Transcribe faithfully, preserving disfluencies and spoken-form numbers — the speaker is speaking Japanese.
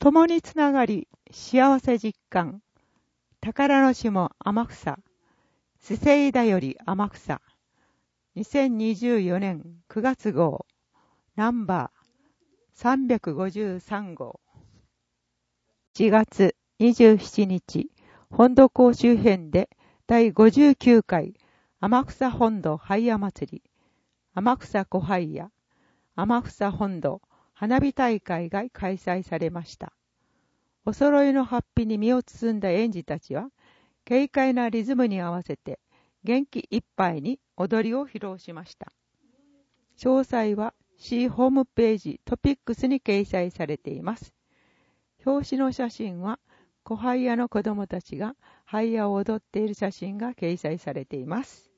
共につながり、幸せ実感。宝の下天草。スセイダより天草。にせんにじゅうよねんくがつ号。ナンバーさんびゃくごじゅうさん号。しちがつにじゅうしちにち、本土港周辺で第ごじゅうきゅうかい天草本土ハイヤ祭り、天草小ハイヤ、天草本土花火大会が開催されました。お揃いの法被に身を包んだ園児たちは、軽快なリズムに合わせて元気いっぱいに踊りを披露しました。詳細は市ホームページトピックスに掲載されています。表紙の写真は、小ハイヤの子供たちがハイヤを踊っている写真が掲載されています。